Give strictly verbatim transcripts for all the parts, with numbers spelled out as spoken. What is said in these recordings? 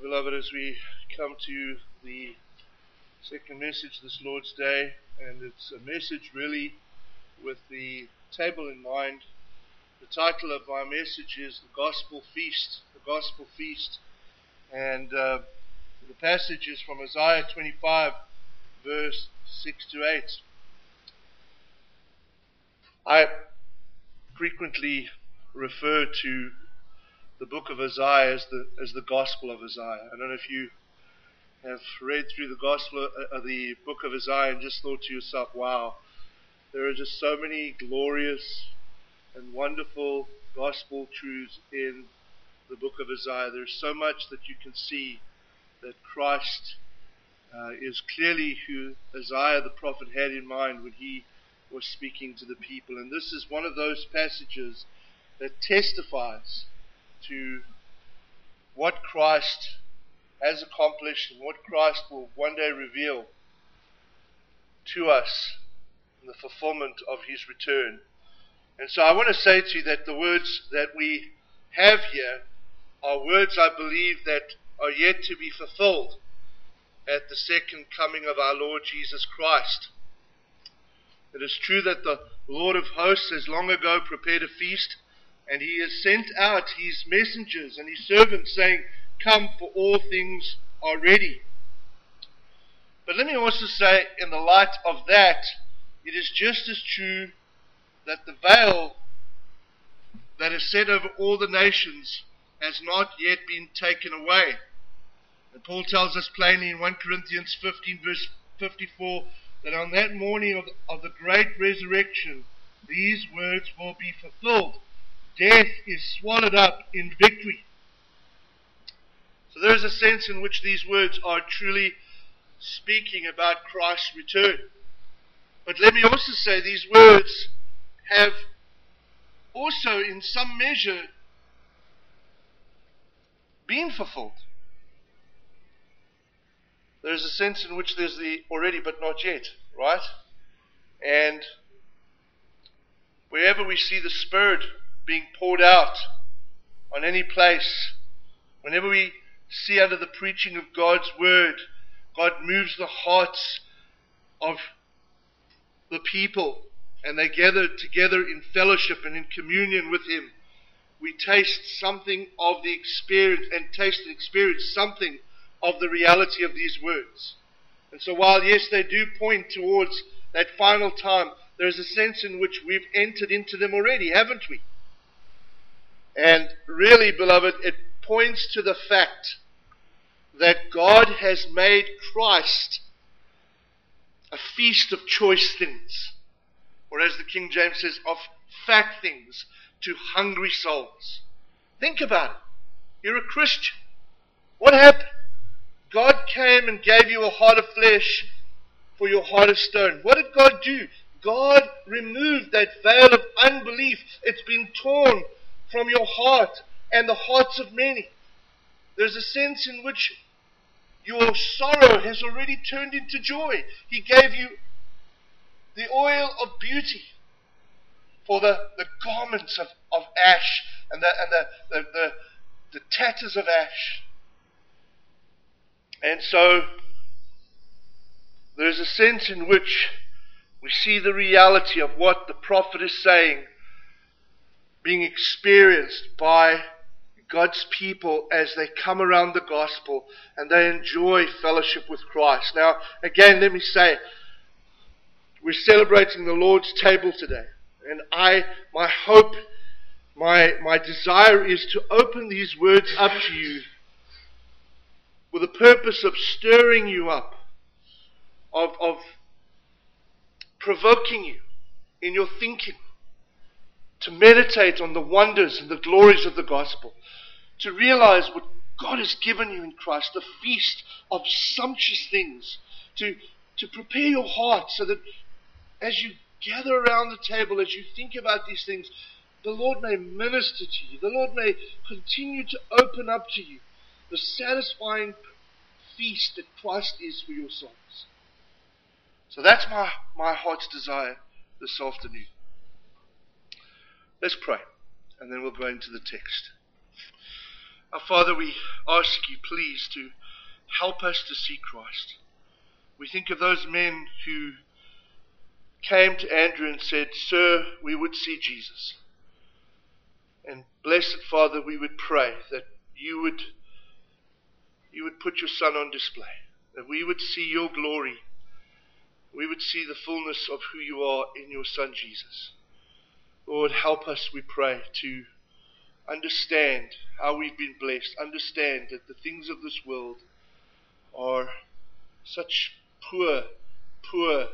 beloved, as we come to the second message this Lord's Day, and it's a message really with the table in mind. The title of my message is The Gospel Feast, the Gospel Feast, and uh, the passage is from Isaiah twenty-five, verse six to eight. I frequently refer to the book of Isaiah as the as the Gospel of Isaiah. I don't know if you have read through the Gospel, uh, the book of Isaiah, and just thought to yourself, "Wow, there are just so many glorious and wonderful gospel truths in the book of Isaiah. There's so much that you can see that Christ uh, is clearly who Isaiah the prophet had in mind when he was speaking to the people. And this is one of those passages that testifies to what Christ has accomplished and what Christ will one day reveal to us in the fulfillment of his return. And so I want to say to you that the words that we have here are words, I believe, that are yet to be fulfilled at the second coming of our Lord Jesus Christ. It is true that the Lord of hosts has long ago prepared a feast, and he has sent out his messengers and his servants saying, "Come, for all things are ready." But let me also say, in the light of that, it is just as true that the veil that is set over all the nations has not yet been taken away. And Paul tells us plainly in First Corinthians fifteen, verse fifty-four, that on that morning of, of the great resurrection, these words will be fulfilled. Death is swallowed up in victory. So there is a sense in which these words are truly speaking about Christ's return. But let me also say these words have also in some measure been fulfilled. There is a sense in which there's the already but not yet, right? And wherever we see the Spirit being poured out on any place, whenever we see under the preaching of God's Word, God moves the hearts of the people and they gather together in fellowship and in communion with Him. We taste something of the experience and taste and experience something of the reality of these words. And so while yes, they do point towards that final time, there is a sense in which we've entered into them already, haven't we? And really, beloved, it points to the fact that God has made Christ a feast of choice things, or as the King James says, of fat things to hungry souls. Think about it. You're a Christian. What happened? God came and gave you a heart of flesh for your heart of stone. What did God do? God removed that veil of unbelief. It's been torn from your heart and the hearts of many. There's a sense in which your sorrow has already turned into joy. He gave you the oil of beauty for the, the garments of, of ash and, the, and the, the, the, the tatters of ash. And so there's a sense in which we see the reality of what the prophet is saying being experienced by God's people as they come around the gospel and they enjoy fellowship with Christ. Now, again, let me say, we're celebrating the Lord's table today. And I, my hope, my, my desire is to open these words up to you with the purpose of stirring you up, of, of provoking you in your thinking, to meditate on the wonders and the glories of the gospel, to realize what God has given you in Christ, the feast of sumptuous things, to, to prepare your heart so that as you gather around the table, as you think about these things, the Lord may minister to you. The Lord may continue to open up to you the satisfying feast that Christ is for your souls. So that's my, my heart's desire this afternoon. Let's pray, and then we'll go into the text. Our Father, we ask you, please, to help us to see Christ. We think of those men who came to Andrew and said, Sir, we would see Jesus. And blessed Father, we would pray that you would, you would put your Son on display, that we would see your glory, we would see the fullness of who you are in your Son Jesus. Lord, help us, we pray, to understand how we've been blessed, understand that the things of this world are such poor, poor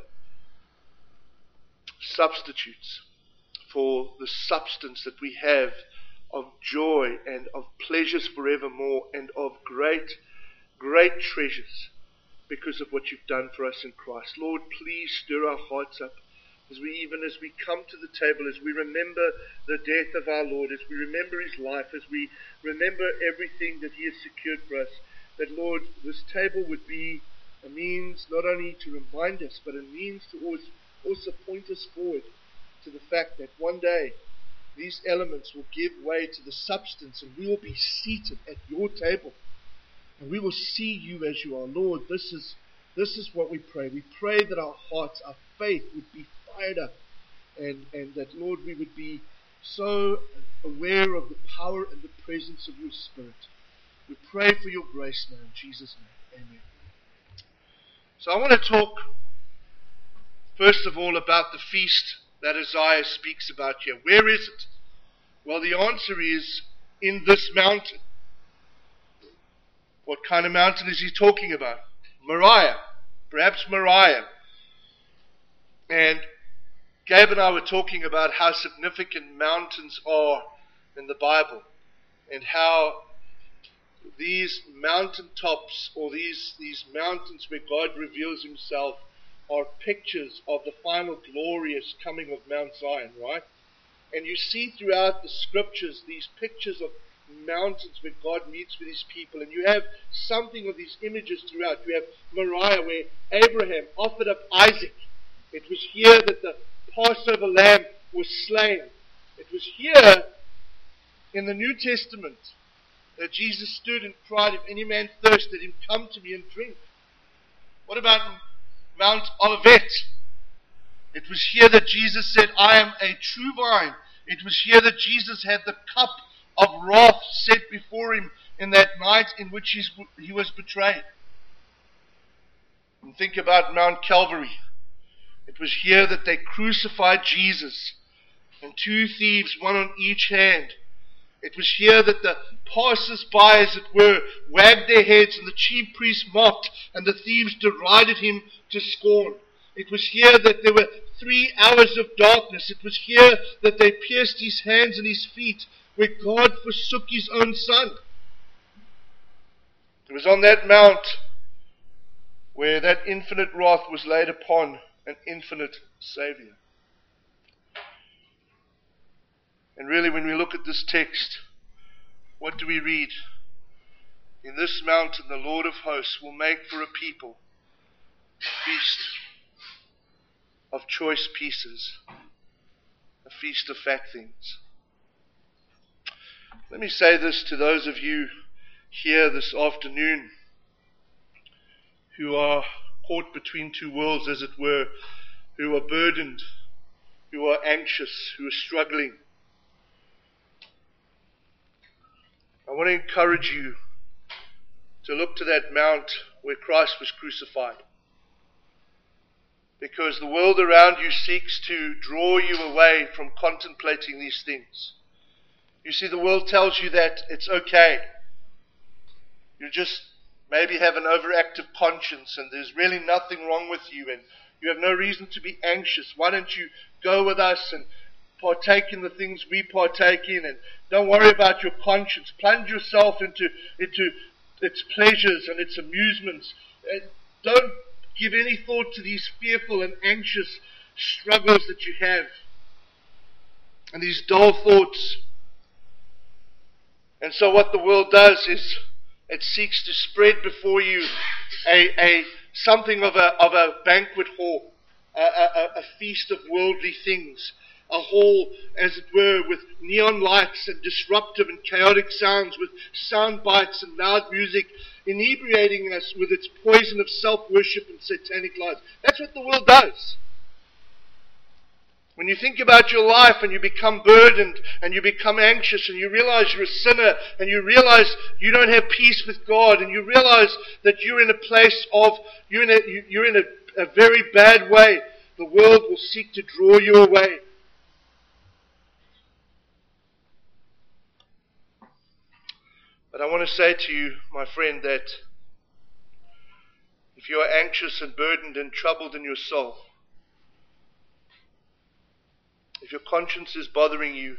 substitutes for the substance that we have of joy and of pleasures forevermore and of great, great treasures because of what you've done for us in Christ. Lord, please stir our hearts up as we, even as we come to the table, as we remember the death of our Lord, as we remember his life, as we remember everything that he has secured for us, that, Lord, this table would be a means not only to remind us, but a means to also point us forward to the fact that one day these elements will give way to the substance and we will be seated at your table and we will see you as you are. Lord, this is this is what we pray. We pray that our hearts, our faith would be fired up and, and that, Lord, we would be so aware of the power and the presence of your Spirit. We pray for your grace now in Jesus' name. Amen. So I want to talk first of all about the feast that Isaiah speaks about here. Where is it? Well, the answer is in this mountain. What kind of mountain is he talking about? Moriah. Perhaps Moriah. And Gabe and I were talking about how significant mountains are in the Bible and how these mountaintops or these, these mountains where God reveals himself are pictures of the final glorious coming of Mount Zion, right? And you see throughout the scriptures these pictures of mountains where God meets with his people, and you have something of these images throughout. You have Moriah where Abraham offered up Isaac. It was here that the Passover lamb was slain. It was here in the New Testament that Jesus stood and cried, if any man thirst, let him come to me and drink. What about Mount Olivet? It was here that Jesus said, I am a true vine. It was here that Jesus had the cup of wrath set before him in that night in which he was betrayed. And think about Mount Calvary. It was here that they crucified Jesus, and two thieves, one on each hand. It was here that the passers-by, as it were, wagged their heads, and the chief priests mocked, and the thieves derided him to scorn. It was here that there were three hours of darkness. It was here that they pierced his hands and his feet, where God forsook his own Son. It was on that mount where that infinite wrath was laid upon an infinite Savior. And really, when we look at this text, what do we read? In this mountain, the Lord of hosts will make for a people a feast of choice pieces, a feast of fat things. Let me say this to those of you here this afternoon who are caught between two worlds, as it were, who are burdened, who are anxious, who are struggling. I want to encourage you to look to that mount where Christ was crucified. Because the world around you seeks to draw you away from contemplating these things. You see, the world tells you that it's okay. You just maybe have an overactive conscience and there's really nothing wrong with you and you have no reason to be anxious. Why don't you go with us and partake in the things we partake in, and don't worry about your conscience. Plunge yourself into, into its pleasures and its amusements. And don't give any thought to these fearful and anxious struggles that you have and these dull thoughts. And so what the world does is it seeks to spread before you a, a something of a, of a banquet hall, a, a, a feast of worldly things. a hall, as it were, with neon lights and disruptive and chaotic sounds, with sound bites and loud music, inebriating us with its poison of self-worship and satanic lies. That's what the world does. When you think about your life and you become burdened and you become anxious and you realize you're a sinner and you realize you don't have peace with God and you realize that you're in a place of, you're in a, you're in a, a very bad way, the world will seek to draw you away. But I want to say to you, my friend, that if you are anxious and burdened and troubled in your soul, if your conscience is bothering you,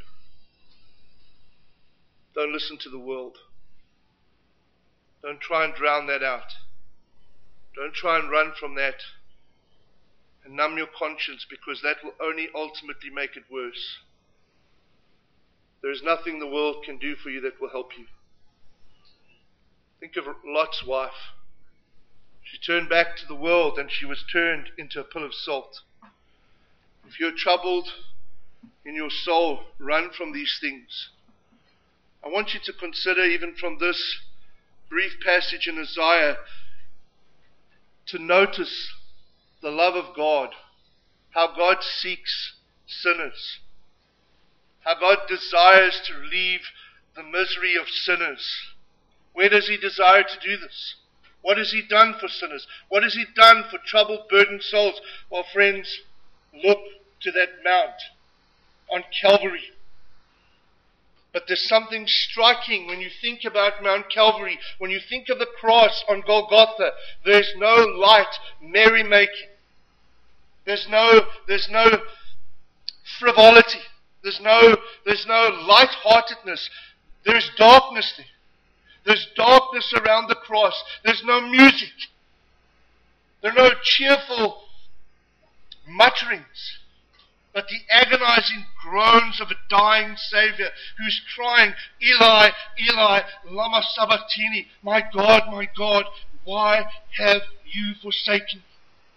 don't listen to the world. Don't try and drown that out. Don't try and run from that and numb your conscience, because that will only ultimately make it worse. There is nothing the world can do for you that will help you. Think of Lot's wife. She turned back to the world and she was turned into a pill of salt. If you're troubled in your soul, run from these things. I want you to consider, even from this brief passage in Isaiah, to notice the love of God, how God seeks sinners, how God desires to relieve the misery of sinners. Where does He desire to do this? What has He done for sinners? What has He done for troubled, burdened souls? Well, friends, look to that mount on Calvary. But there's something striking when you think about Mount Calvary, when you think of the cross on Golgotha. There's no light merrymaking. There's no, there's no frivolity. There's no, there's no lightheartedness. There's darkness there. There's darkness around the cross. There's no music. There are no cheerful mutterings, but the agonizing groans of a dying Savior who's crying, Eli, Eli, lama sabachthani, my God, my God, why have you forsaken me?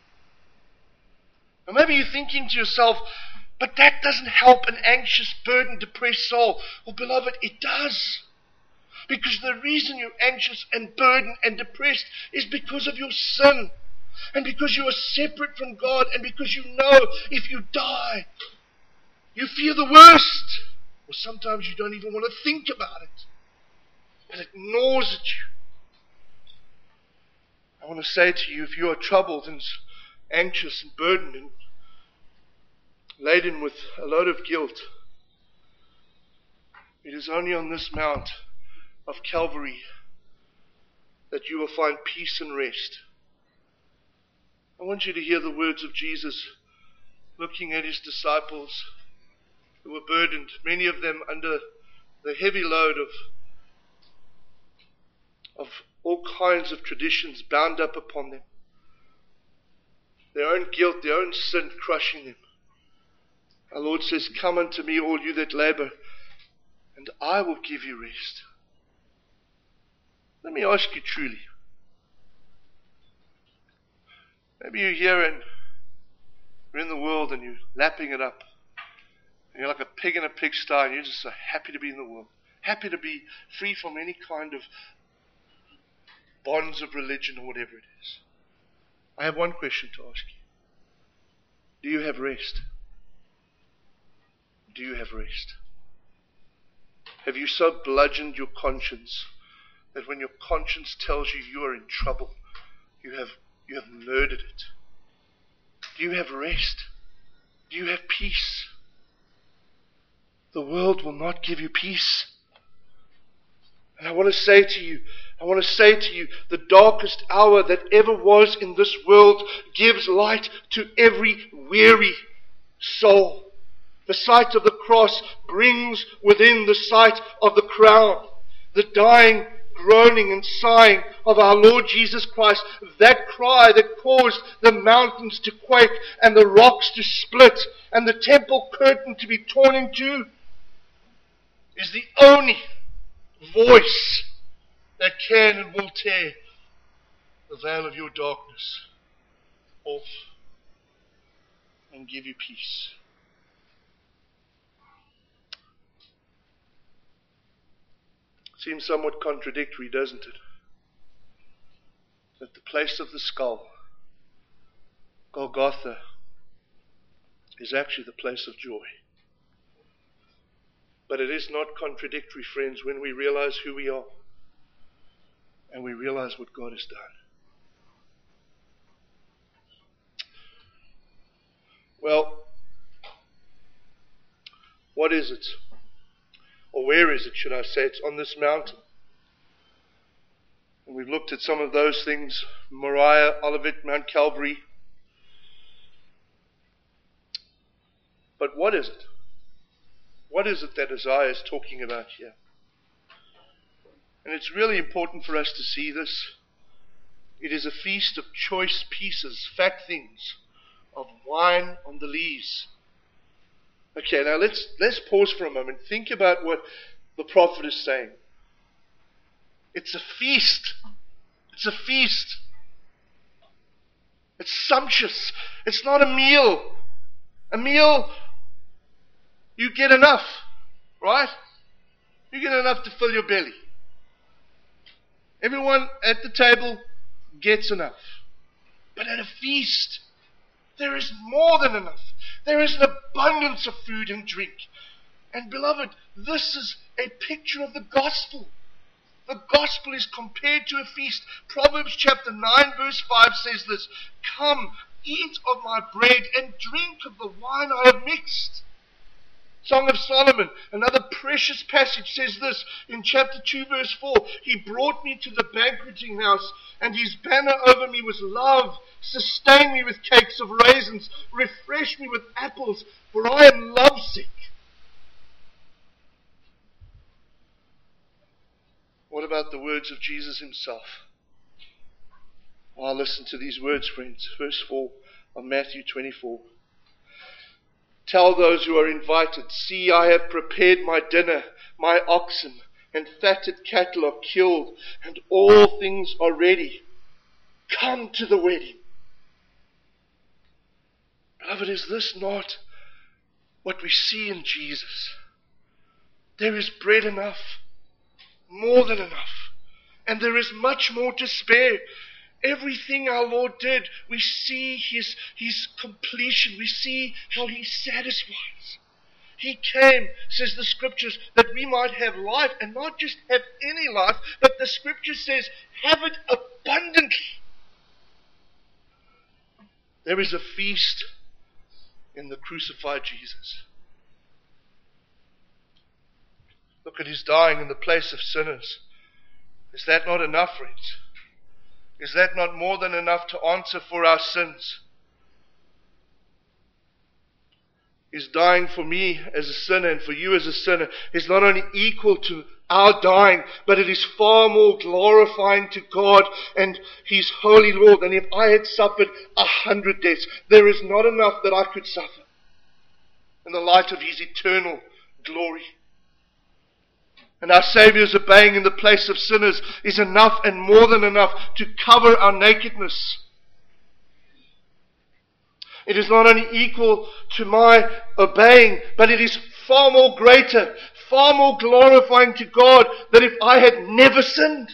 Or maybe you're thinking to yourself, but that doesn't help an anxious, burdened, depressed soul. Well, beloved, it does. Because the reason you're anxious and burdened and depressed is because of your sin. And because you are separate from God, and because you know if you die, you fear the worst. Or sometimes you don't even want to think about it. And it gnaws at you. I want to say to you, if you are troubled and anxious and burdened and laden with a load of guilt, it is only on this mount of Calvary that you will find peace and rest. I want you to hear the words of Jesus looking at His disciples who were burdened, many of them under the heavy load of, of all kinds of traditions bound up upon them. Their own guilt, their own sin crushing them. Our Lord says, come unto me, all you that labor, and I will give you rest. Let me ask you truly. Maybe you're here and you're in the world and you're lapping it up. And you're like a pig in a pigsty and you're just so happy to be in the world. Happy to be free from any kind of bonds of religion or whatever it is. I have one question to ask you. Do you have rest? Do you have rest? Have you so bludgeoned your conscience that when your conscience tells you you are in trouble, you have you have murdered it? Do you have rest? Do you have peace? The world will not give you peace. And I want to say to you, I want to say to you, the darkest hour that ever was in this world gives light to every weary soul. The sight of the cross brings within the sight of the crown the dying, groaning and sighing of our Lord Jesus Christ. That cry that caused the mountains to quake and the rocks to split and the temple curtain to be torn in two is the only voice that can and will tear the veil of your darkness off and give you peace. Seems somewhat contradictory, doesn't it? That the place of the skull, Golgotha, is actually the place of joy. But it is not contradictory, friends, when we realize who we are and we realize what God has done. Well, what is it? Or where is it, should I say? It's on this mountain. And we've looked at some of those things, Moriah, Olivet, Mount Calvary. But what is it? What is it that Isaiah is talking about here? And it's really important for us to see this. It is a feast of choice pieces, fat things, of wine on the lees. Okay, now let's let's pause for a moment. Think about what the prophet is saying. It's a feast. It's a feast. It's sumptuous. It's not a meal. A meal, you get enough, right? You get enough to fill your belly. Everyone at the table gets enough. But at a feast, there is more than enough. There is an abundance of food and drink. And beloved, this is a picture of the gospel. The gospel is compared to a feast. Proverbs chapter nine verse five says this: "Come, eat of my bread and drink of the wine I have mixed." Song of Solomon, another precious passage, says this in chapter two verse four: "He brought me to the banqueting house, and his banner over me was love. Sustain me with cakes of raisins, refresh me with apples, for I am lovesick." What about the words of Jesus himself? Oh, listen to these words, friends. Verse four of Matthew twenty-four. "Tell those who are invited, see, I have prepared my dinner. My oxen and fatted cattle are killed, and all things are ready. Come to the wedding." Beloved, is this not what we see in Jesus? There is bread enough, more than enough, and there is much more to spare. Everything our Lord did, we see his, his completion. We see how he satisfies. He came, says the scriptures, that we might have life, and not just have any life, but the scripture says, have it abundantly. There is a feast in the crucified Jesus. Look at his dying in the place of sinners. Is that not enough, friends? Is that not more than enough to answer for our sins? His dying for me as a sinner and for you as a sinner is not only equal to our dying, but it is far more glorifying to God and his holy Lord than if I had suffered a hundred deaths. There is not enough that I could suffer in the light of his eternal glory. And our Saviour's obeying in the place of sinners is enough and more than enough to cover our nakedness. It is not only equal to my obeying, but it is far more greater, far more glorifying to God than if I had never sinned.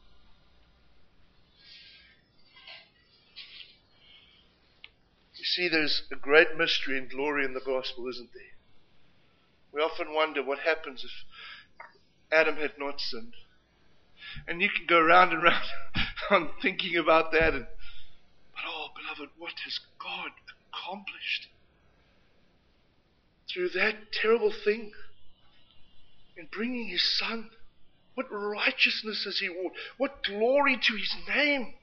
You see, there's a great mystery and glory in the gospel, isn't there? We often wonder what happens if Adam had not sinned. And you can go round and round on thinking about that. And, but oh, beloved, what has God accomplished through that terrible thing in bringing his Son? What righteousness has he wrought? What glory to his name?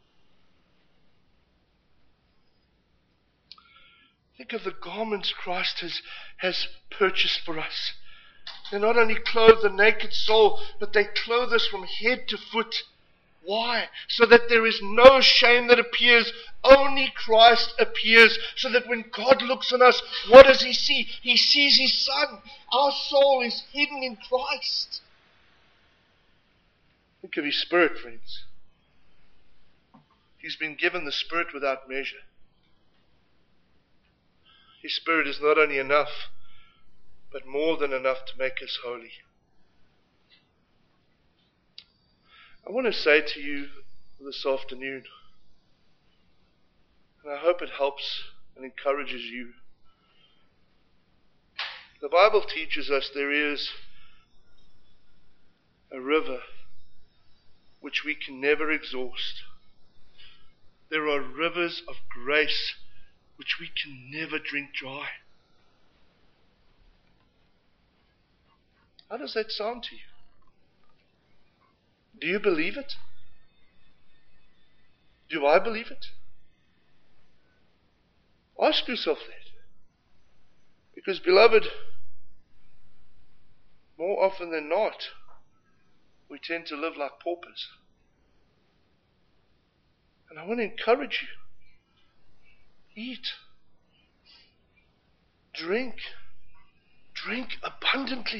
Think of the garments Christ has, has purchased for us. They not only clothe the naked soul, but they clothe us from head to foot. Why? So that there is no shame that appears. Only Christ appears. So that when God looks on us, what does he see? He sees his Son. Our soul is hidden in Christ. Think of his Spirit, friends. He's been given the Spirit without measure. His Spirit is not only enough, but more than enough to make us holy. I want to say to you this afternoon, and I hope it helps and encourages you. The Bible teaches us there is a river which we can never exhaust. There are rivers of grace which we can never drink dry. How does that sound to you? Do you believe it? Do I believe it? Ask yourself that. Because, beloved, more often than not, we tend to live like paupers. And I want to encourage you. Eat. Drink. Drink abundantly.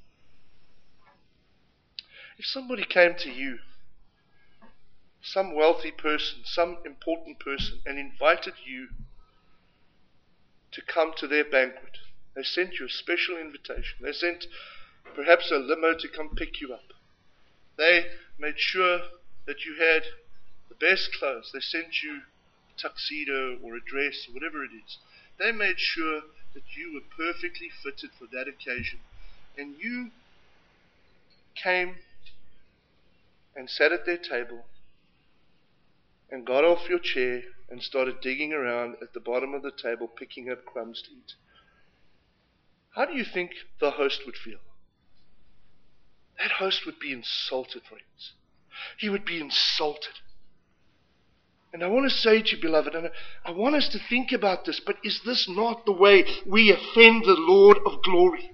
If somebody came to you, some wealthy person, some important person, and invited you to come to their banquet, they sent you a special invitation. They sent perhaps a limo to come pick you up. They made sure that you had the best clothes. They sent you a tuxedo or a dress or whatever it is. They made sure that you were perfectly fitted for that occasion. And you came and sat at their table and got off your chair and started digging around at the bottom of the table, picking up crumbs to eat. How do you think the host would feel? That host would be insulted, friends. He would be insulted. And I want to say to you, beloved, and I want us to think about this, but is this not the way we offend the Lord of glory?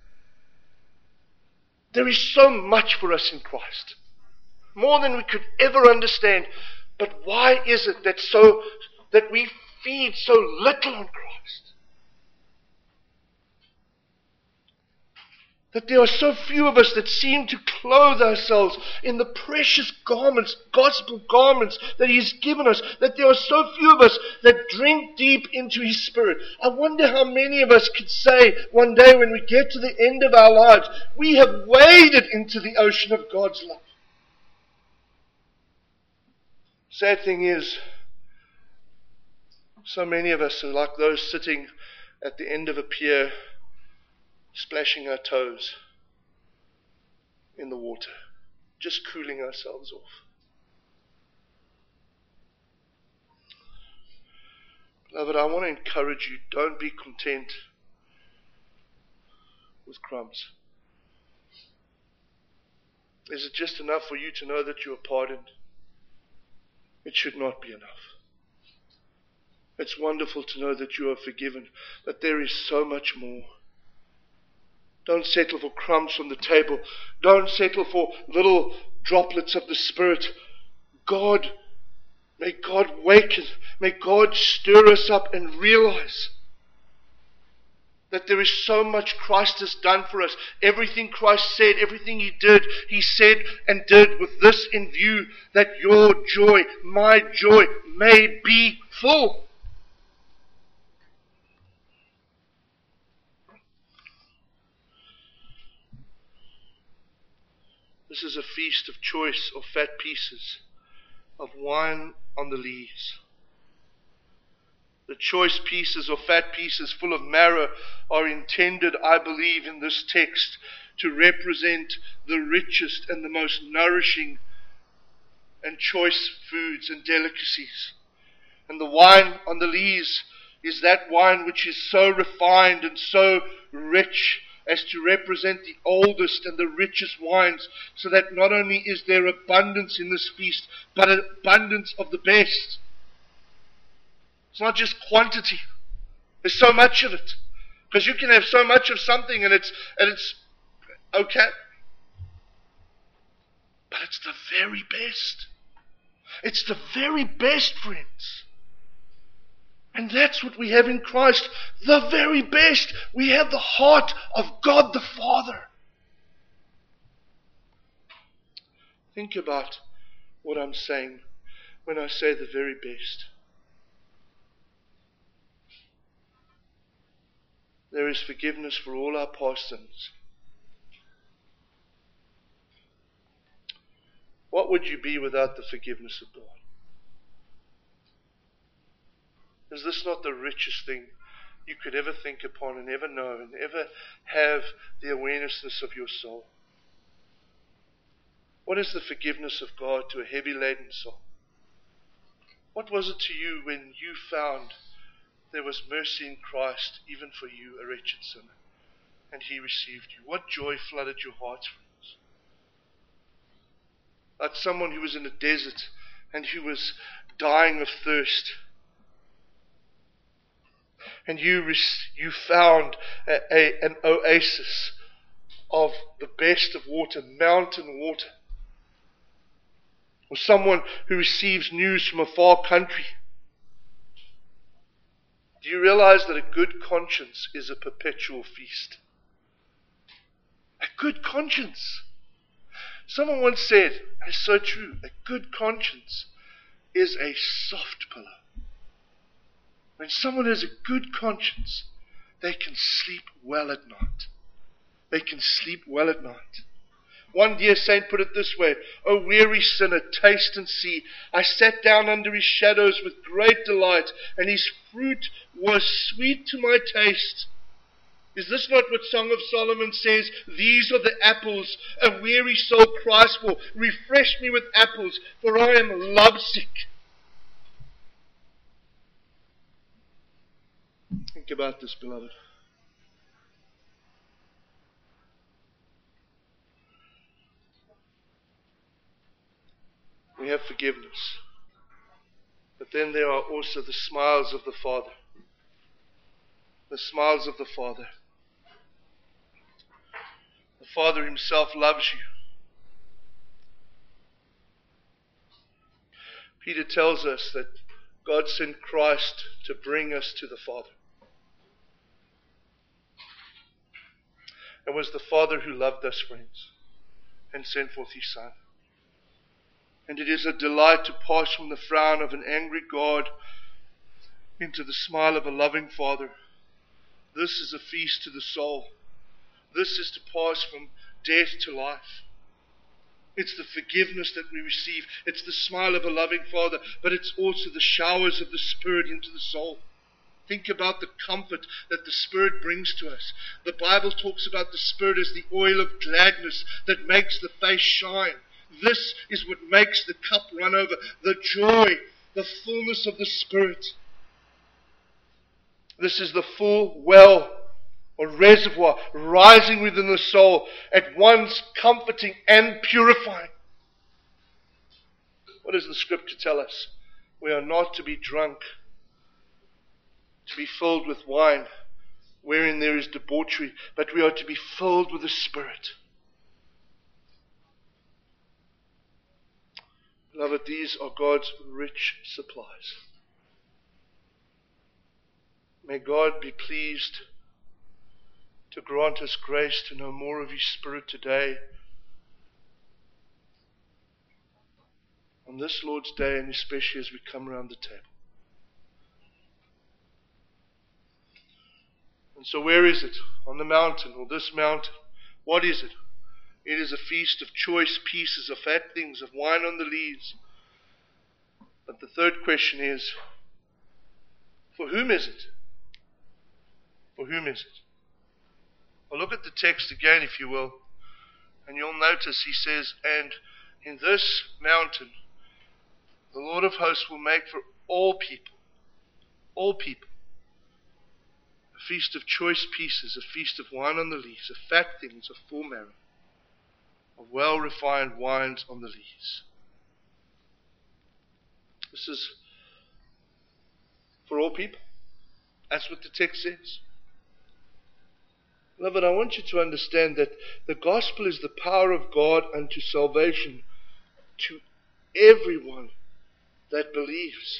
There is so much for us in Christ. More than we could ever understand. But why is it that so that we feed so little on Christ? That there are so few of us that seem to clothe ourselves in the precious garments, gospel garments that He has given us. That there are so few of us that drink deep into His Spirit. I wonder how many of us could say one day when we get to the end of our lives, we have waded into the ocean of God's love. Sad thing is, so many of us are like those sitting at the end of a pier, splashing our toes in the water, just cooling ourselves off. Beloved, I want to encourage you, don't be content with crumbs. Is it just enough for you to know that you are pardoned? It should not be enough. It's wonderful to know that you are forgiven, but there is so much more. Don't settle for crumbs from the table. Don't settle for little droplets of the Spirit. God, may God waken, may God stir us up and realize that there is so much Christ has done for us. Everything Christ said, everything He did, He said and did with this in view, that your joy, my joy, may be full. This is a feast of choice of fat pieces of wine on the lees. The choice pieces or fat pieces full of marrow are intended, I believe, in this text to represent the richest and the most nourishing and choice foods and delicacies. And the wine on the lees is that wine which is so refined and so rich as to represent the oldest and the richest wines, so that not only is there abundance in this feast, but an abundance of the best. It's not just quantity. There's so much of it. Because you can have so much of something and it's and it's okay. But it's the very best. It's the very best, friends. And that's what we have in Christ. The very best. We have the heart of God the Father. Think about what I'm saying when I say the very best. There is forgiveness for all our past sins. what would you be without the forgiveness of God? Is this not the richest thing you could ever think upon and ever know and ever have the awarenessness of your soul? What is the forgiveness of God to a heavy laden soul? What was it to you when you found there was mercy in Christ even for you, a wretched sinner, and He received you? What joy flooded your hearts, friends? Like someone who was in a desert and who was dying of thirst, and you you found a, a, an oasis of the best of water, mountain water. Or someone who receives news from a far country. Do you realize that a good conscience is a perpetual feast? A good conscience. Someone once said, and it's so true, a good conscience is a soft pillow. When someone has a good conscience, they can sleep well at night. They can sleep well at night. One dear saint put it this way: "O weary sinner, taste and see. I sat down under his shadows with great delight, and his fruit was sweet to my taste." Is this not what Song of Solomon says? "These are the apples a weary soul cries for. Refresh me with apples, for I am lovesick." Think about this, beloved. We have forgiveness. But then there are also the smiles of the Father. The smiles of the Father. The Father Himself loves you. Peter tells us that God sent Christ to bring us to the Father. It was the Father who loved us, friends, and sent forth His Son. And it is a delight to pass from the frown of an angry God into the smile of a loving Father. This is a feast to the soul. This is to pass from death to life. It's the forgiveness that we receive. It's the smile of a loving Father, but it's also the showers of the Spirit into the soul. Think about the comfort that the Spirit brings to us. The Bible talks about the Spirit as the oil of gladness that makes the face shine. This is what makes the cup run over. The joy, the fullness of the Spirit. This is the full well or reservoir rising within the soul, at once comforting and purifying. What does the Scripture tell us? We are not to be drunk, to be filled with wine, wherein there is debauchery, but we are to be filled with the Spirit. Beloved, these are God's rich supplies. May God be pleased to grant us grace to know more of His Spirit today, on this Lord's Day, and especially as we come around the table. And so where is it? On the mountain, or this mountain? What is it? It is a feast of choice pieces, of fat things, of wine on the lees. But the third question is, for whom is it? For whom is it? Well, look at the text again, if you will, and you'll notice he says, "And in this mountain, the Lord of hosts will make for all people, all people, a feast of choice pieces, a feast of wine on the lees, of fat things, of full marrow, of well-refined wines on the lees." This is for all people. That's what the text says. Beloved, I want you to understand that the gospel is the power of God unto salvation to everyone that believes.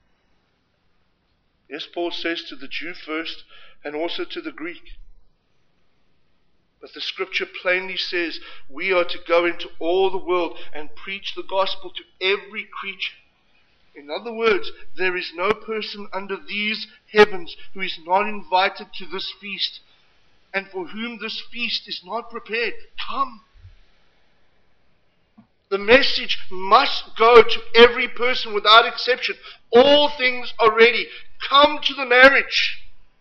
Yes, Paul says to the Jew first and also to the Greek. But the Scripture plainly says we are to go into all the world and preach the gospel to every creature. In other words, there is no person under these heavens who is not invited to this feast, and for whom this feast is not prepared. Come. The message must go to every person without exception. All things are ready. Come to the marriage.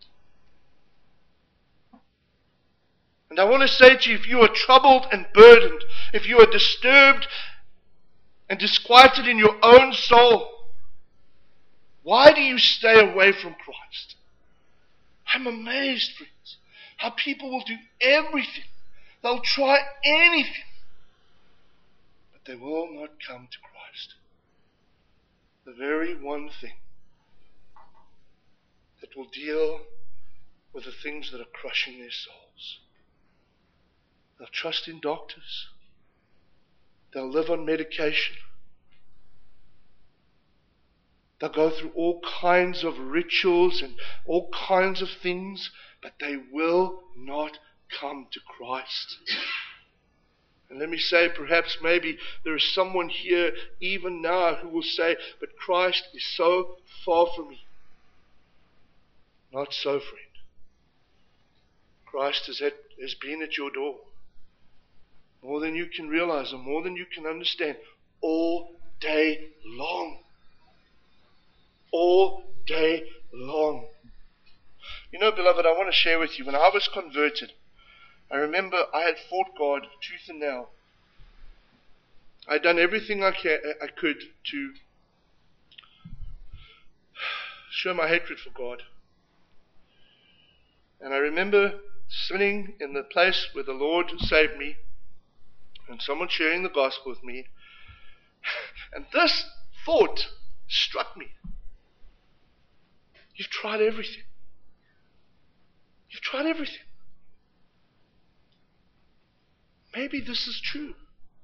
And I want to say to you, if you are troubled and burdened, if you are disturbed and disquieted in your own soul, why do you stay away from Christ? I'm amazed, friends, how people will do everything. They'll try anything, but they will not come to Christ. The very one thing that will deal with the things that are crushing their souls. They'll trust in doctors. They'll live on medication. They'll go through all kinds of rituals and all kinds of things, but they will not come to Christ. And let me say, perhaps maybe there is someone here even now who will say, but Christ is so far from me. Not so, friend. Christ has, at, has been at your door. More than you can realize and more than you can understand. All day long. All day long. You know, beloved, I want to share with you, when I was converted, I remember I had fought God tooth and nail. I had done everything I, can, I could to show my hatred for God. And I remember sitting in the place where the Lord saved me, and someone sharing the gospel with me, and this thought struck me. You've tried everything. You've tried everything. Maybe this is true.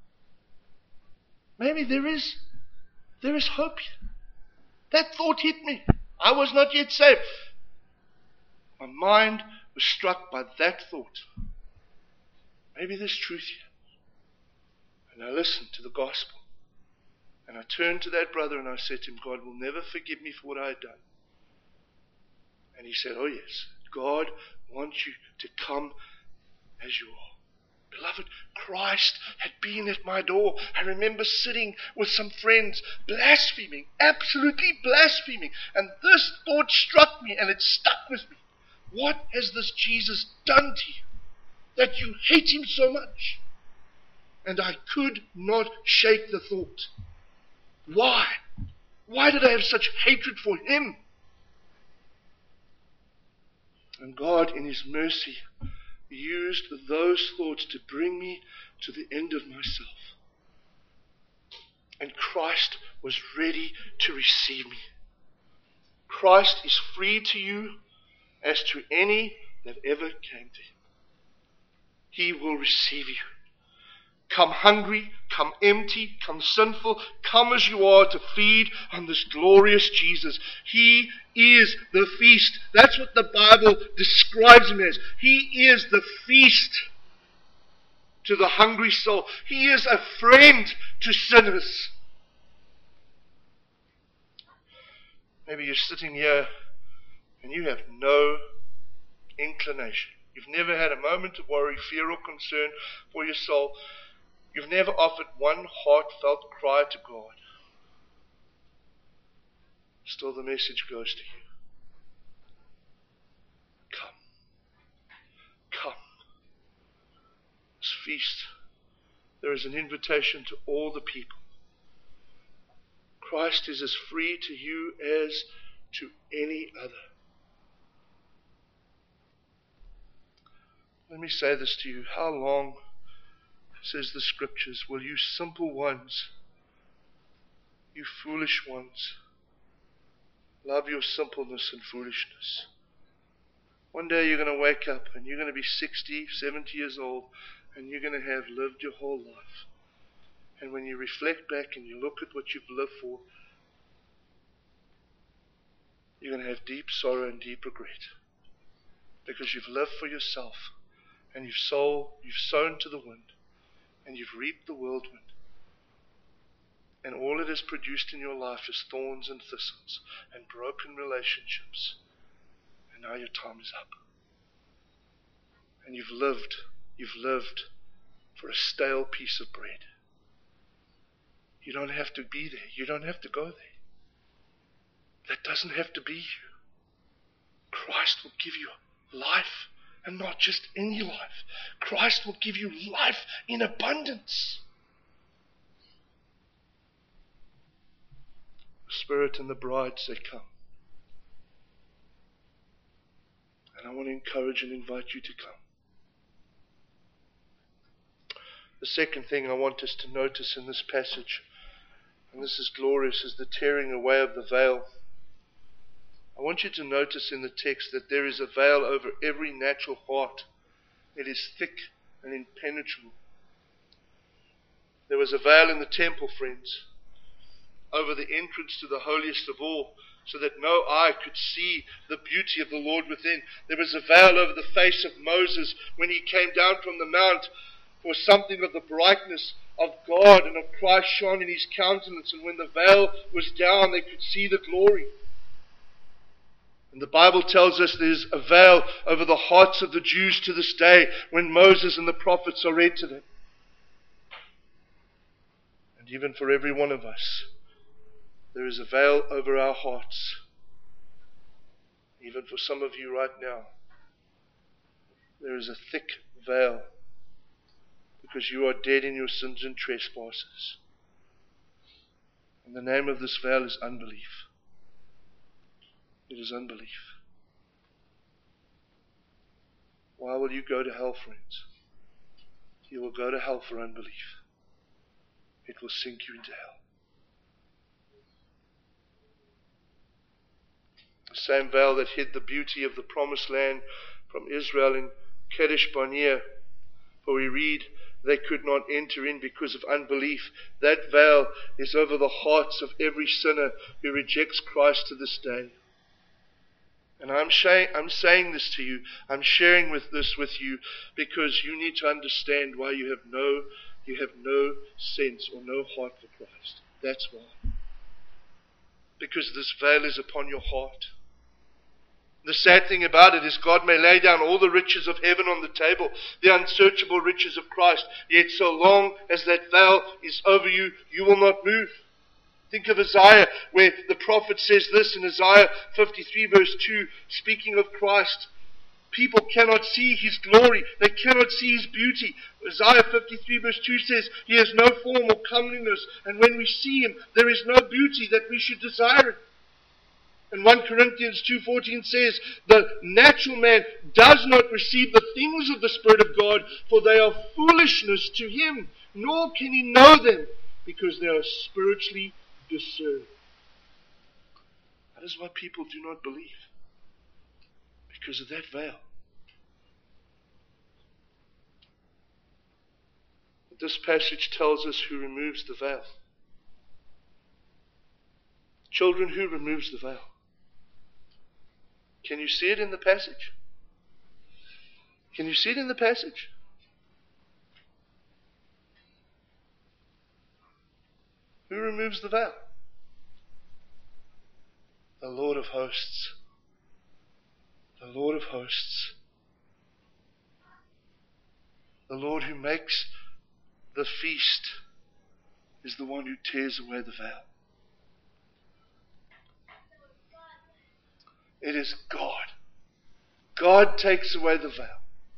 Maybe there is, there is hope here. That thought hit me. I was not yet saved. My mind was struck by that thought. Maybe there's truth here. And I listened to the gospel. And I turned to that brother and I said to him, God will never forgive me for what I had done. And he said, oh yes, God wants you to come as you are. Beloved, Christ had been at my door. I remember sitting with some friends, blaspheming, absolutely blaspheming. And this thought struck me and it stuck with me. What has this Jesus done to you that you hate him so much? And I could not shake the thought. Why? Why did I have such hatred for him? And God, in his mercy, used those thoughts to bring me to the end of myself. And Christ was ready to receive me. Christ is free to you as to any that ever came to him. He will receive you. Come hungry, come empty, come sinful, come as you are to feed on this glorious Jesus. He is the feast. That's what the Bible describes him as. He is the feast to the hungry soul. He is a friend to sinners. Maybe you're sitting here and you have no inclination. You've never had a moment of worry, fear, or concern for your soul. You've never offered one heartfelt cry to God. Still the message goes to you. Come. Come. This feast, there is an invitation to all the people. Christ is as free to you as to any other. Let me say this to you. How long, says the scriptures, will you simple ones, you foolish ones, love your simpleness and foolishness? One day you're going to wake up and you're going to be sixty, seventy years old and you're going to have lived your whole life. And when you reflect back and you look at what you've lived for, you're going to have deep sorrow and deep regret. Because you've lived for yourself and you've sown, you've sown to the wind and you've reaped the whirlwind. And all it has produced in your life is thorns and thistles and broken relationships. And now your time is up. And you've lived, you've lived for a stale piece of bread. You don't have to be there. You don't have to go there. That doesn't have to be you. Christ will give you life, and not just any life. Christ will give you life in abundance. The Spirit and the bride say, come. And I want to encourage and invite you to come. The second thing I want us to notice in this passage, and this is glorious, is the tearing away of the veil. I want you to notice in the text that there is a veil over every natural heart. It is thick and impenetrable. There was a veil in the temple, friends, over the entrance to the holiest of all, so that no eye could see the beauty of the Lord within. There was a veil over the face of Moses when he came down from the mount, for something of the brightness of God and of Christ shone in his countenance, and when the veil was down, they could see the glory. And the Bible tells us there's a veil over the hearts of the Jews to this day when Moses and the prophets are read to them. And even for every one of us, there is a veil over our hearts. Even for some of you right now, there is a thick veil because you are dead in your sins and trespasses. And the name of this veil is unbelief. It is unbelief. Why will you go to hell, friends? You will go to hell for unbelief. It will sink you into hell. The same veil that hid the beauty of the promised land from Israel in Kadesh Barnea, for we read, they could not enter in because of unbelief. That veil is over the hearts of every sinner who rejects Christ to this day. And I'm, sh- I'm saying this to you, I'm sharing with this with you because you need to understand why you have no, you have no sense or no heart for Christ. That's why. Because this veil is upon your heart. The sad thing about it is God may lay down all the riches of heaven on the table, the unsearchable riches of Christ, yet so long as that veil is over you, you will not move. Think of Isaiah, where the prophet says this in Isaiah fifty-three verse two, speaking of Christ. People cannot see His glory. They cannot see His beauty. Isaiah fifty-three verse two says, He has no form or comeliness, and when we see Him, there is no beauty that we should desire Him. And First Corinthians two fourteen says, the natural man does not receive the things of the Spirit of God, for they are foolishness to him, nor can he know them, because they are spiritually discerned. That is why people do not believe. Because of that veil. This passage tells us who removes the veil. Children, who removes the veil? Can you see it in the passage? Can you see it in the passage? Who removes the veil? The Lord of hosts. The Lord of hosts. The Lord who makes the feast is the one who tears away the veil. It is God. God takes away the veil.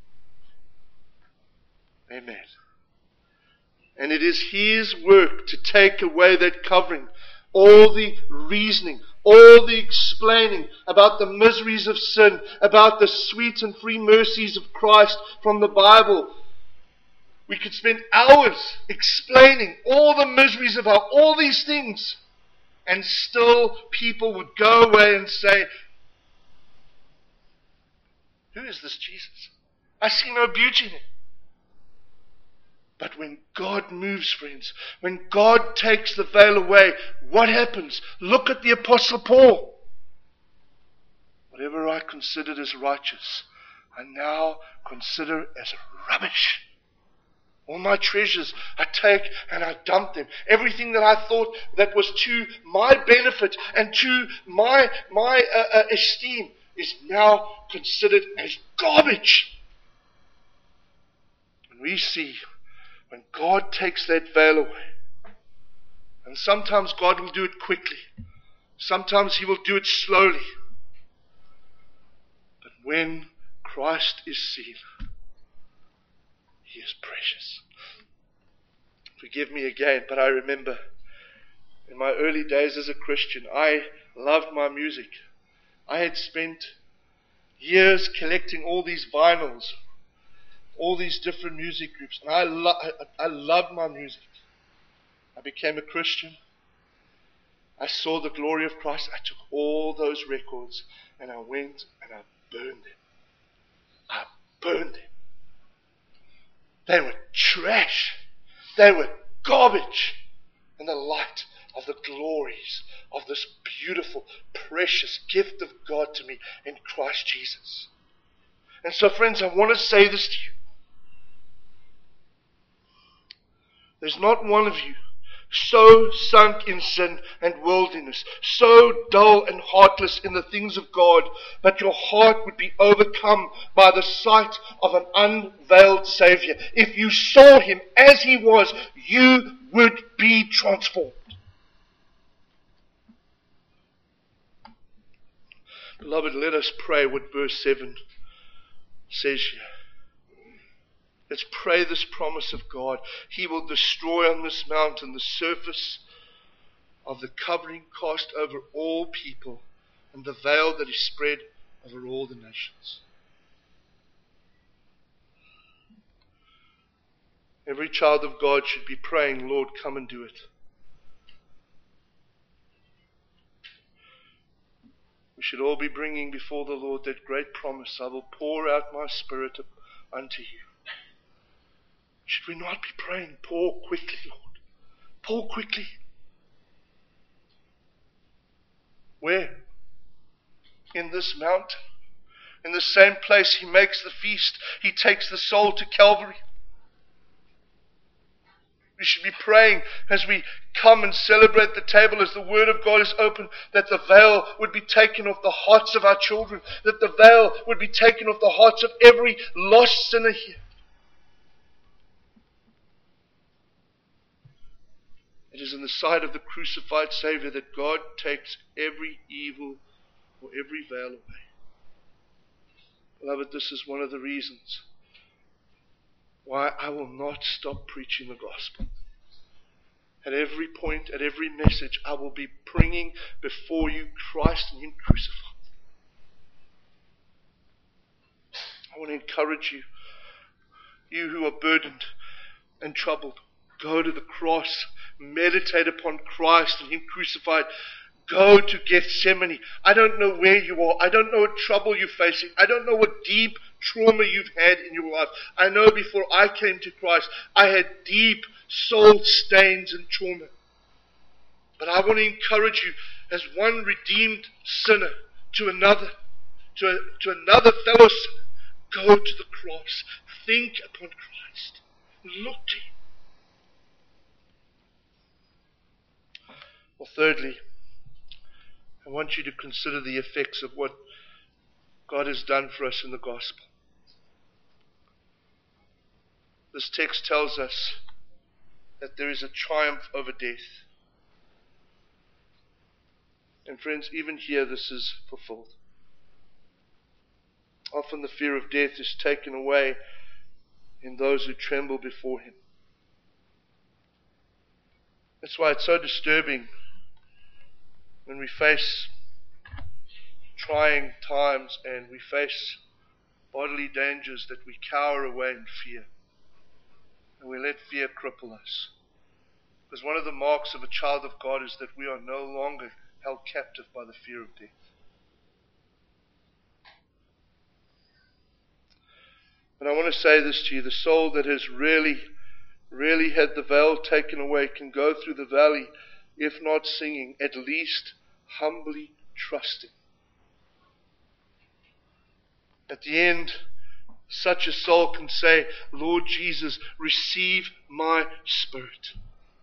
Amen. And it is His work to take away that covering, all the reasoning, all the explaining about the miseries of sin, about the sweet and free mercies of Christ from the Bible. We could spend hours explaining all the miseries about all these things, and still people would go away and say, who is this Jesus? I see no beauty in him. But when God moves, friends, when God takes the veil away, what happens? Look at the Apostle Paul. Whatever I considered as righteous, I now consider as rubbish. All my treasures I take and I dump them. Everything that I thought that was to my benefit and to my, my uh, uh, esteem is now considered as garbage. When we see, when God takes that veil away, And sometimes God will do it quickly. Sometimes He will do it slowly. But when Christ is seen, He is precious. Forgive me again, but I remember in my early days as a Christian, I loved my music. I had spent years collecting all these vinyls, all these different music groups, and I, lo- I, I loved my music. I became a Christian. I saw the glory of Christ. I took all those records and I went and I burned them. I burned them. They were trash. They were garbage in the light of the glories of this beautiful, precious gift of God to me in Christ Jesus. And so, friends, I want to say this to you. There's not one of you so sunk in sin and worldliness, so dull and heartless in the things of God, but your heart would be overcome by the sight of an unveiled Savior. If you saw Him as He was, you would be transformed. Beloved, let us pray what verse seven says here. Let's pray this promise of God. He will destroy on this mountain the surface of the covering cast over all people and the veil that is spread over all the nations. Every child of God should be praying, Lord, come and do it. We should all be bringing before the Lord that great promise, I will pour out my Spirit unto you. Should we not be praying, pour quickly, Lord? Pour quickly. Where? In this mountain. In the same place He makes the feast, He takes the soul to Calvary. We should be praying as we come and celebrate the table, as the Word of God is open, that the veil would be taken off the hearts of our children, that the veil would be taken off the hearts of every lost sinner here. It is in the sight of the crucified Savior that God takes every evil or every veil away. Beloved, this is one of the reasons why I will not stop preaching the gospel. At every point, at every message, I will be bringing before you Christ and Him crucified. I want to encourage you, you who are burdened and troubled, go to the cross, meditate upon Christ and Him crucified. Go to Gethsemane. I don't know where you are. I don't know what trouble you're facing. I don't know what deep trauma you've had in your life. I know before I came to Christ, I had deep soul stains and trauma. But I want to encourage you, as one redeemed sinner to another, to, a, to another fellow sinner, go to the cross. Think upon Christ. Look to Him. Well, thirdly, I want you to consider the effects of what God has done for us in the gospel. This text tells us that there is a triumph over death. And friends, even here this is fulfilled. Often the fear of death is taken away in those who tremble before Him. That's why it's so disturbing when we face trying times and we face bodily dangers that we cower away in fear. And we let fear cripple us. Because one of the marks of a child of God is that we are no longer held captive by the fear of death. And I want to say this to you, the soul that has really, really had the veil taken away can go through the valley, if not singing, at least humbly trusting. At the end, such a soul can say, Lord Jesus, receive my spirit.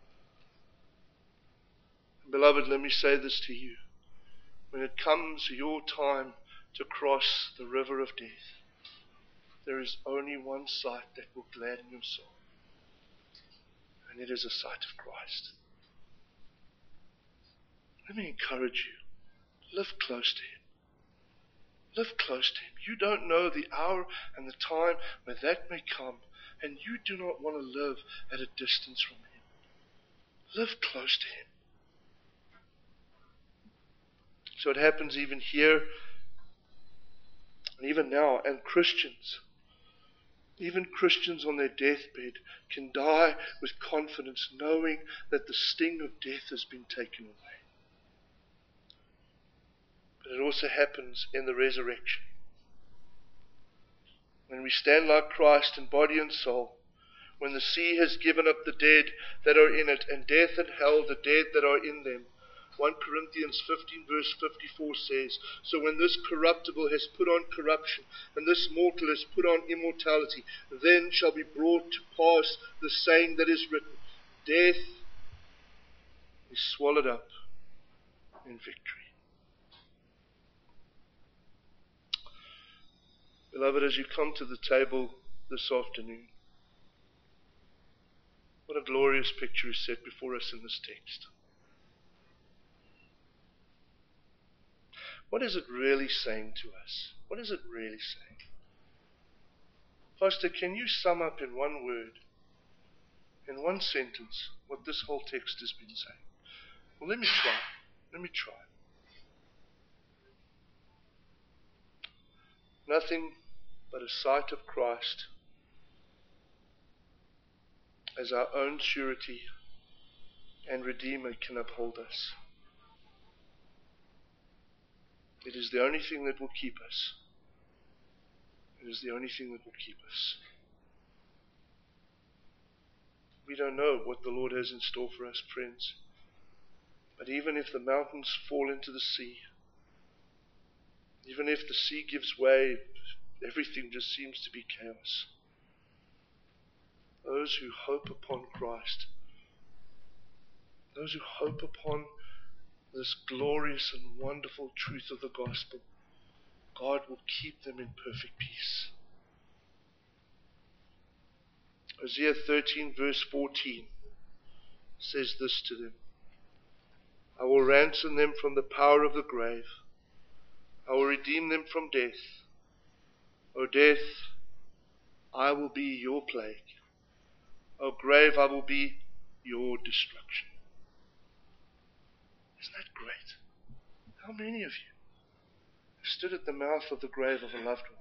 Beloved, let me say this to you. When it comes your time to cross the river of death, there is only one sight that will gladden your soul. And it is a sight of Christ. Let me encourage you. Live close to Him. Live close to Him. You don't know the hour and the time where that may come, and you do not want to live at a distance from Him. Live close to Him. So it happens even here, and even now, and Christians, even Christians on their deathbed can die with confidence, knowing that the sting of death has been taken away. But it also happens in the resurrection. When we stand like Christ in body and soul, when the sea has given up the dead that are in it, and death and hell the dead that are in them. First Corinthians fifteen verse fifty-four says, so when this corruptible has put on corruption, and this mortal has put on immortality, then shall be brought to pass the saying that is written, death is swallowed up in victory. Beloved, as you come to the table this afternoon, what a glorious picture is set before us in this text. What is it really saying to us? What is it really saying? Pastor, can you sum up in one word, in one sentence, what this whole text has been saying? Well, let me try. Let me try. Nothing but a sight of Christ as our own surety and Redeemer can uphold us. It is the only thing that will keep us. It is the only thing that will keep us. We don't know what the Lord has in store for us, friends. But even if the mountains fall into the sea, even if the sea gives way, everything just seems to be chaos. Those who hope upon Christ, those who hope upon this glorious and wonderful truth of the gospel, God will keep them in perfect peace. Hosea thirteen verse fourteen says this to them, I will ransom them from the power of the grave. I will redeem them from death. O death, I will be your plague. O grave, I will be your destruction. Isn't that great? How many of you have stood at the mouth of the grave of a loved one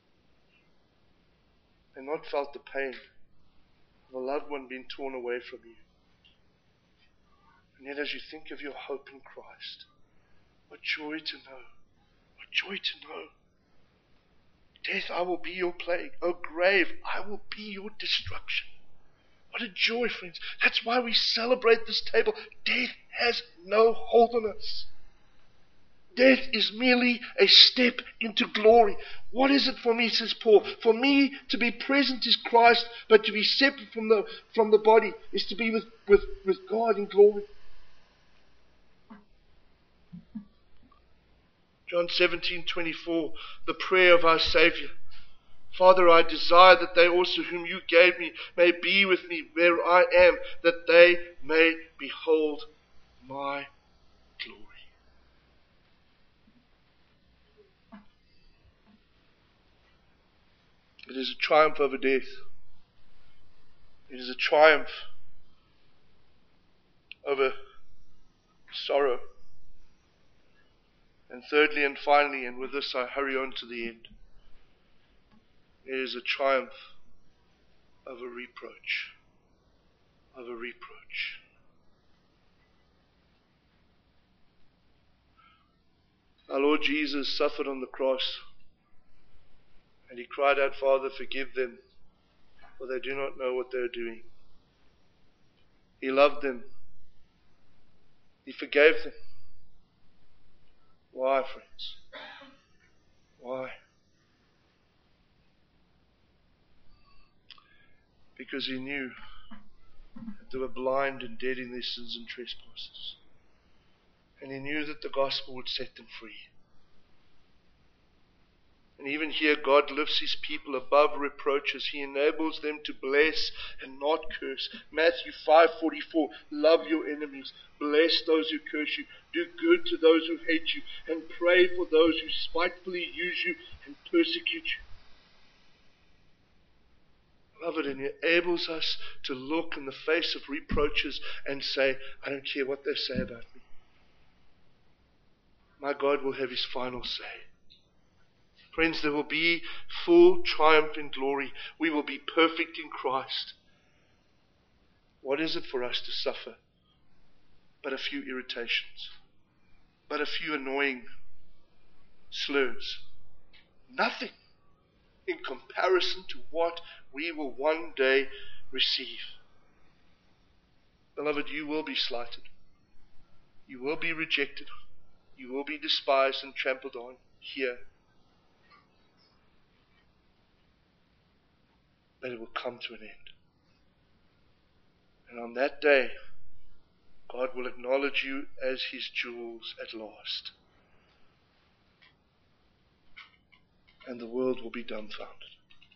and not felt the pain of a loved one being torn away from you? And yet as you think of your hope in Christ, what joy to know, what joy to know. Death, I will be your plague. O grave, I will be your destruction. What a joy, friends. That's why we celebrate this table. Death has no hold on us. Death is merely a step into glory. What is it for me, says Paul? For me to be present is Christ, but to be separate from the from the body is to be with, with, with God in glory. John seventeen twenty-four, the prayer of our Savior. Father, I desire that they also whom you gave me may be with me where I am, that they may behold my glory. It is a triumph over death. It is a triumph over sorrow. And thirdly and finally, and with this I hurry on to the end, it is a triumph over reproach. Over reproach. Our Lord Jesus suffered on the cross, and He cried out, Father, forgive them, for they do not know what they are doing. He loved them. He forgave them. Why, friends? Why? Because He knew that they were blind and dead in their sins and trespasses. And He knew that the gospel would set them free. And even here, God lifts his people above reproaches. He enables them to bless and not curse. Matthew five forty-four, love your enemies, bless those who curse you, do good to those who hate you, and pray for those who spitefully use you and persecute you. Beloved, and it enables us to look in the face of reproaches and say, I don't care what they say about me. My God will have his final say. Friends, there will be full triumph in glory. We will be perfect in Christ. What is it for us to suffer? But a few irritations, but a few annoying slurs. Nothing in comparison to what we will one day receive. Beloved, you will be slighted. You will be rejected. You will be despised and trampled on here. But it will come to an end. And on that day, God will acknowledge you as his jewels at last. And the world will be dumbfounded.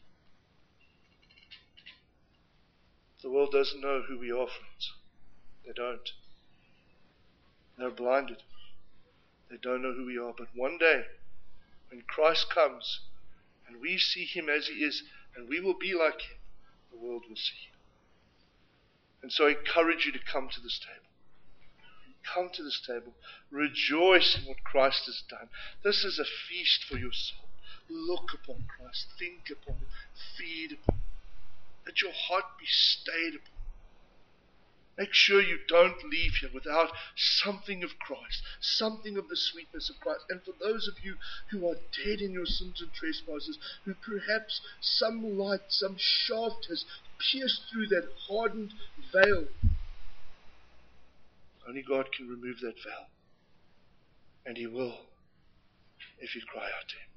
The world doesn't know who we are, friends. They don't. They're blinded. They don't know who we are. But one day, when Christ comes, and we see him as he is, and we will be like him, the world will see him. And so I encourage you to come to this table. Come to this table. Rejoice in what Christ has done. This is a feast for your soul. Look upon Christ. Think upon him. Feed upon him. Let your heart be stayed upon him. Make sure you don't leave here without something of Christ, something of the sweetness of Christ. And for those of you who are dead in your sins and trespasses, who perhaps some light, some shaft has pierced through that hardened veil, only God can remove that veil. And he will, if you cry out to him.